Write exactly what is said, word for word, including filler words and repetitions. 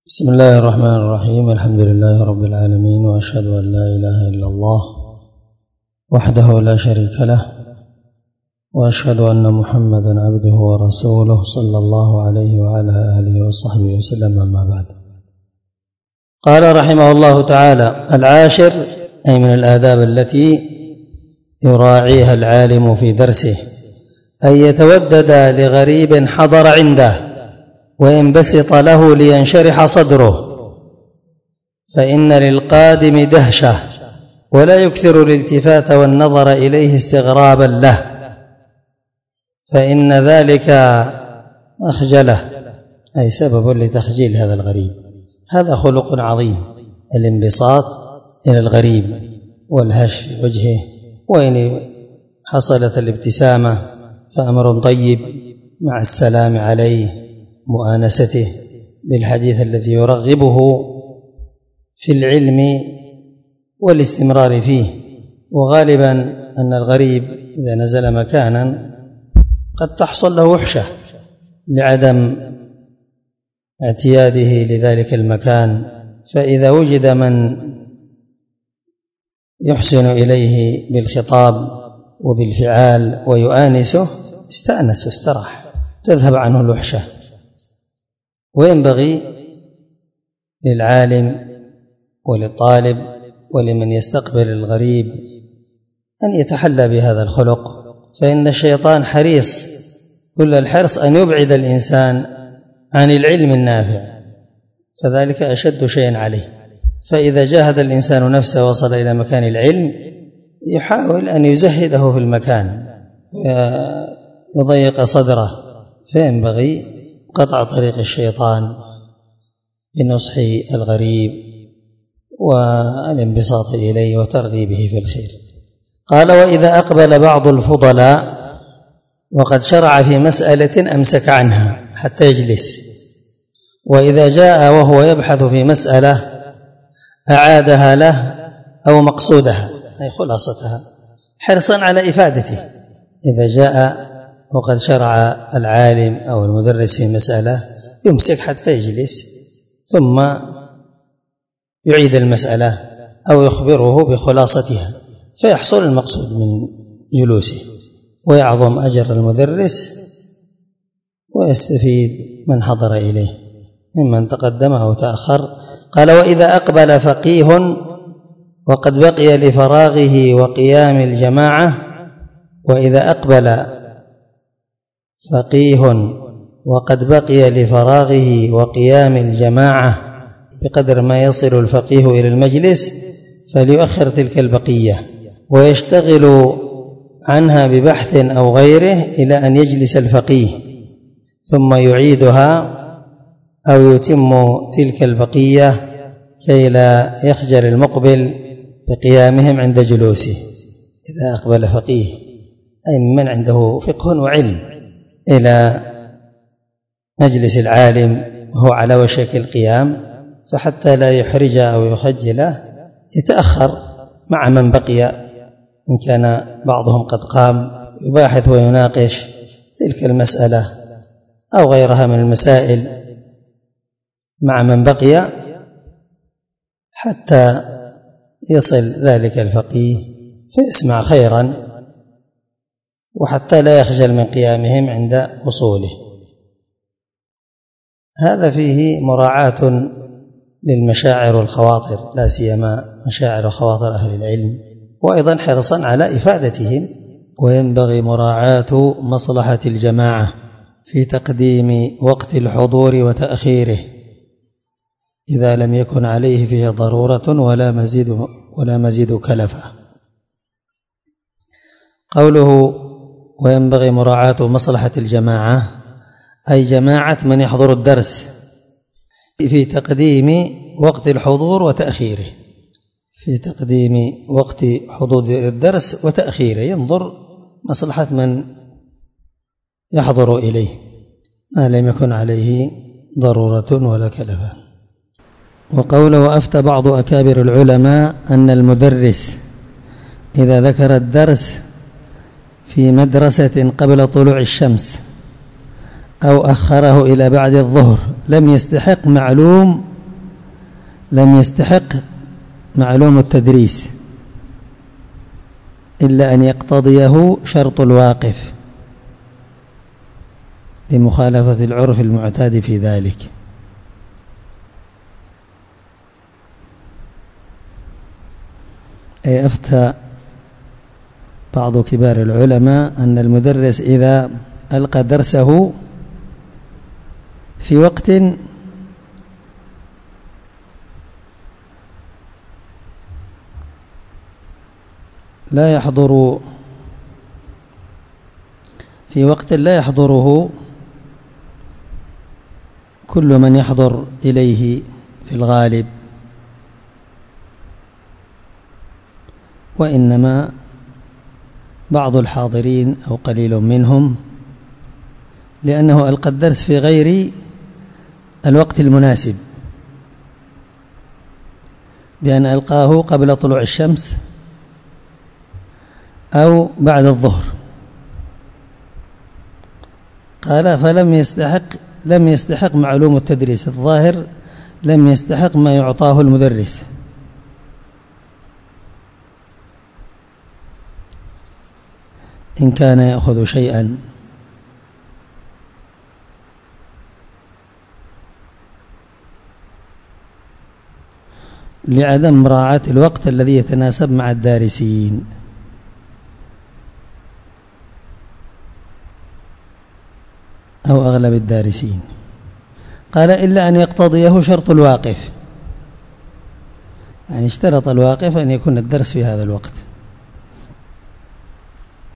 بسم الله الرحمن الرحيم. الحمد لله رب العالمين، وأشهد أن لا إله إلا الله وحده لا شريك له، وأشهد أن محمدا عبده ورسوله صلى الله عليه وعلى آله وصحبه وسلم. أما بعد، قال رحمه الله تعالى: العاشر، أي من الآداب التي يراعيها العالم في درسه، أن يتودد لغريب حضر عنده وينبسط له لينشرح صدره، فإن للقادم دهشة ولا يكثر الالتفات والنظر إليه استغرابا له، فإن ذلك أخجله، أي سبب لتخجيل هذا الغريب. هذا خلق عظيم، الانبساط إلى الغريب والهش في وجهه، وإن حصلت الابتسامة فأمر طيب، مع السلام عليه، مؤانسته بالحديث الذي يرغبه في العلم والاستمرار فيه. وغالبا أن الغريب إذا نزل مكانا قد تحصل له وحشة لعدم اعتياده لذلك المكان، فإذا وجد من يحسن إليه بالخطاب وبالفعال ويؤانسه استأنس واستراح، تذهب عنه الوحشة. وينبغي للعالم وللطالب ولمن يستقبل الغريب أن يتحلى بهذا الخلق، فإن الشيطان حريص كل الحرص أن يبعد الإنسان عن العلم النافع، فذلك أشد شيء عليه. فإذا جاهد الإنسان نفسه وصل إلى مكان العلم يحاول أن يزهده في المكان ويضيق صدره، فينبغي قطع طريق الشيطان بنصح الغريب والانبساط إليه وترغيبه في الخير. قال: وإذا أقبل بعض الفضلاء وقد شرع في مسألة أمسك عنها حتى يجلس، وإذا جاء وهو يبحث في مسألة أعادها له أو مقصودها، أي خلاصتها، حرصا على إفادته. إذا جاء وقد شرع العالم أو المدرس في مسألة يمسك حتى يجلس، ثم يعيد المسألة أو يخبره بخلاصتها، فيحصل المقصود من جلوسه، ويعظم أجر المدرس ويستفيد من حضر إليه ممن تقدم أو تأخر. قال: وإذا أقبل فقيه وقد بقي لفراغه وقيام الجماعة وإذا أقبل فقيه وقد بقي لفراغه وقيام الجماعة بقدر ما يصل الفقيه إلى المجلس فليؤخر تلك البقية ويشتغل عنها ببحث أو غيره إلى أن يجلس الفقيه، ثم يعيدها أو يتم تلك البقية كي لا يخجل المقبل بقيامهم عند جلوسه. إذا أقبل فقيه أي من عنده فقه وعلم إلى مجلس العالم وهو على وشك القيام، فحتى لا يحرج أو يخجله يتأخر مع من بقي، إن كان بعضهم قد قام يباحث ويناقش تلك المسألة أو غيرها من المسائل مع من بقي، حتى يصل ذلك الفقيه فيسمع خيرا، وحتى لا يخجل من قيامهم عند وصوله. هذا فيه مراعاة للمشاعر والخواطر، لا سيما مشاعر وخواطر أهل العلم، وأيضا حرصا على إفادتهم. وينبغي مراعاة مصلحة الجماعة في تقديم وقت الحضور وتأخيره إذا لم يكن عليه فيه ضرورة ولا مزيد ولا مزيد كلفة. قوله: وينبغي مراعاة مصلحة الجماعة، أي جماعة من يحضر الدرس في تقديم وقت الحضور وتأخيره، في تقديم وقت حضور الدرس وتأخيره، ينظر مصلحة من يحضر إليه ما لم يكن عليه ضرورة ولا كلفة. وقوله: أفتى بعض أكابر العلماء أن المدرس إذا ذكر الدرس في مدرسة قبل طلوع الشمس أو أخره إلى بعد الظهر لم يستحق معلوم لم يستحق معلوم التدريس إلا أن يقتضيه شرط الواقف لمخالفة العرف المعتاد في ذلك. أي أفتى بعض كبار العلماء أن المدرس إذا ألقى درسه في وقت لا يحضر في وقت لا يحضره كل من يحضر إليه في الغالب، وإنما بعض الحاضرين أو قليل منهم، لأنه ألقى الدرس في غير الوقت المناسب، بأن ألقاه قبل طلوع الشمس أو بعد الظهر. قال فلم يستحق لم يستحق معلوم التدريس، الظاهر لم يستحق ما يعطاه المدرس. إن كان يأخذ شيئا لعدم مراعاة الوقت الذي يتناسب مع الدارسين. أو أغلب الدارسين. قال إلا أن يقتضيه شرط الواقف، يعني اشترط الواقف أن يكون الدرس في هذا الوقت.